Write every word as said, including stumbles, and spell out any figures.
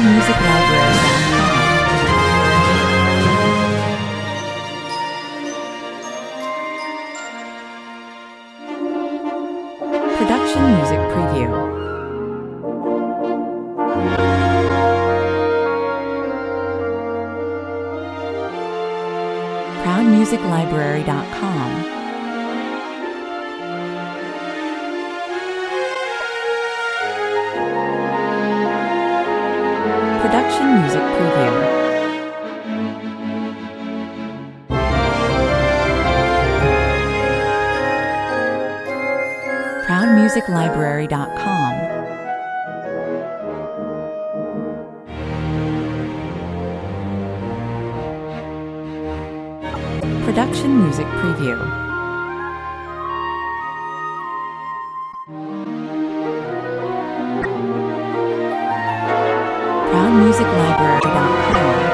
proud music library dot com. Production Music Preview. proud music library dot com. Production Music Preview. proud music library dot com. Production Music Preview. proud music library dot com.